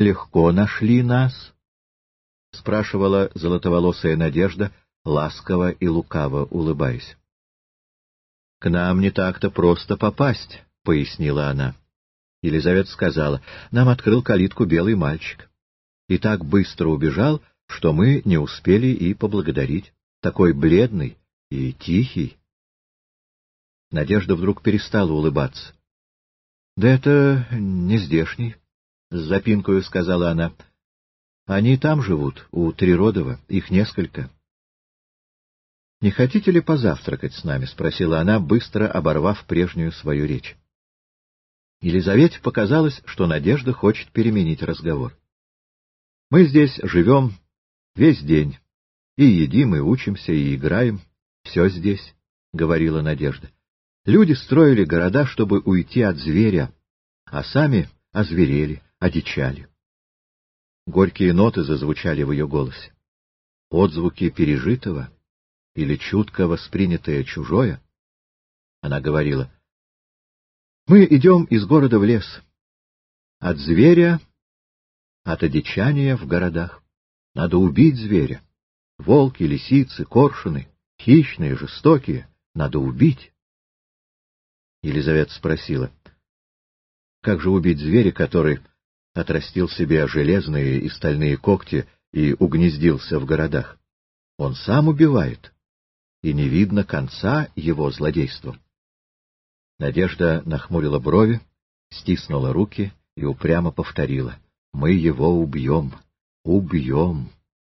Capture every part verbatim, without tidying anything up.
легко нашли нас? — спрашивала золотоволосая Надежда, ласково и лукаво улыбаясь. — К нам не так-то просто попасть, — пояснила она. Елизавета сказала: — нам открыл калитку белый мальчик. И так быстро убежал, что мы не успели и поблагодарить. Такой бледный и тихий. Надежда вдруг перестала улыбаться. — Да это не здешний, — с запинкою сказала она. — Они там живут, у Триродова, их несколько. — Не хотите ли позавтракать с нами? — спросила она, быстро оборвав прежнюю свою речь. Елизавете показалось, что Надежда хочет переменить разговор. — Мы здесь живем весь день, и едим, и учимся, и играем. Все здесь, — говорила Надежда. Люди строили города, чтобы уйти от зверя, а сами озверели, одичали. Горькие ноты зазвучали в ее голосе. Отзвуки пережитого или чутко воспринятое чужое? Она говорила: мы идем из города в лес, от зверя, от одичания в городах. Надо убить зверя. Волки, лисицы, коршуны, хищные, жестокие, надо убить. Елизавета спросила: как же убить зверя, который отрастил себе железные и стальные когти и угнездился в городах? Он сам убивает, и не видно конца его злодействам. Надежда нахмурила брови, стиснула руки и упрямо повторила: мы его убьем, убьем.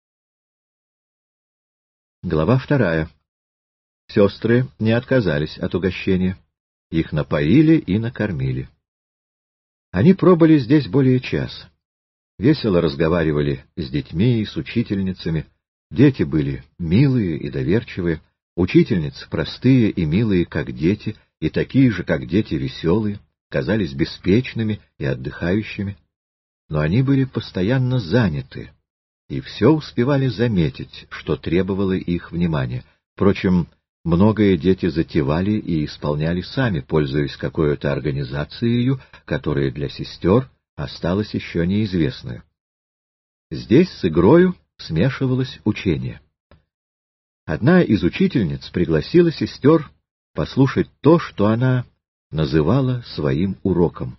Глава вторая. Сестры не отказались от угощения. Их напоили и накормили. Они пробыли здесь более часа. Весело разговаривали с детьми и с учительницами. Дети были милые и доверчивые, учительницы простые и милые, как дети, и такие же, как дети, веселые, казались беспечными и отдыхающими. Но они были постоянно заняты, и все успевали заметить, что требовало их внимания. Впрочем, многое дети затевали и исполняли сами, пользуясь какой-то организацией, которая для сестер осталась еще неизвестной. Здесь с игрою смешивалось учение. Одна из учительниц пригласила сестер послушать то, что она называла своим уроком.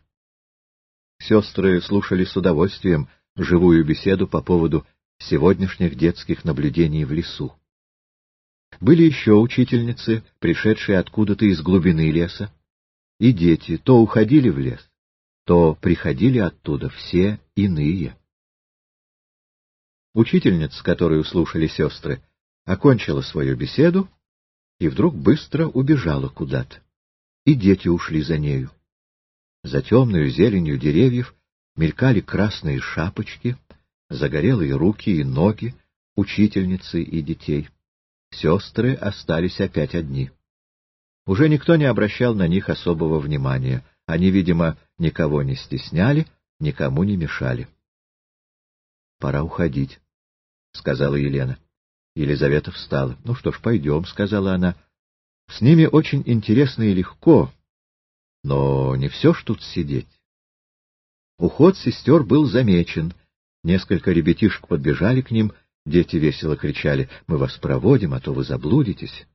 Сестры слушали с удовольствием живую беседу по поводу сегодняшних детских наблюдений в лесу. Были еще учительницы, пришедшие откуда-то из глубины леса, и дети то уходили в лес, то приходили оттуда все иные. Учительница, которую слушали сестры, окончила свою беседу и вдруг быстро убежала куда-то, и дети ушли за нею. За темную зеленью деревьев мелькали красные шапочки, загорелые руки и ноги учительницы и детей. Сестры остались опять одни. Уже никто не обращал на них особого внимания. Они, видимо, никого не стесняли, никому не мешали. — Пора уходить, — сказала Елена. Елизавета встала. — Ну что ж, пойдем, — сказала она. — С ними очень интересно и легко, но не все ж тут сидеть. Уход сестер был замечен. Несколько ребятишек подбежали к ним. Дети весело кричали: мы вас проводим, а то вы заблудитесь.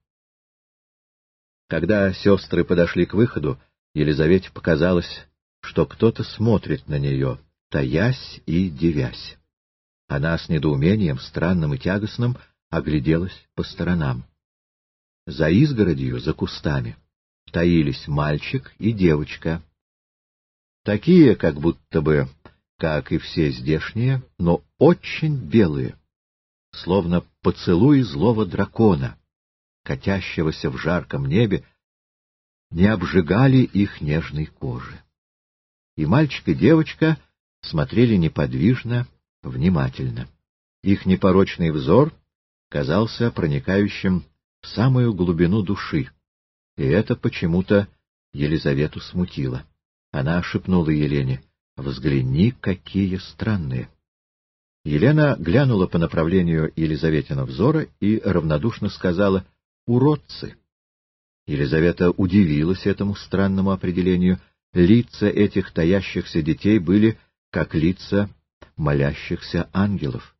Когда сестры подошли к выходу, Елизавете показалось, что кто-то смотрит на нее, таясь и дивясь. Она с недоумением, странным и тягостным, огляделась по сторонам. За изгородью, за кустами, таились мальчик и девочка. Такие, как будто бы, как и все здешние, но очень белые, словно поцелуй злого дракона, катящегося в жарком небе, не обжигали их нежной кожи. И мальчик, и девочка смотрели неподвижно, внимательно. Их непорочный взор казался проникающим в самую глубину души, и это почему-то Елизавету смутило. Она шепнула Елене: «Взгляни, какие странные!» Елена глянула по направлению Елизаветина взора и равнодушно сказала: «Уродцы!» Елизавета удивилась этому странному определению. Лица этих таящихся детей были как лица молящихся ангелов.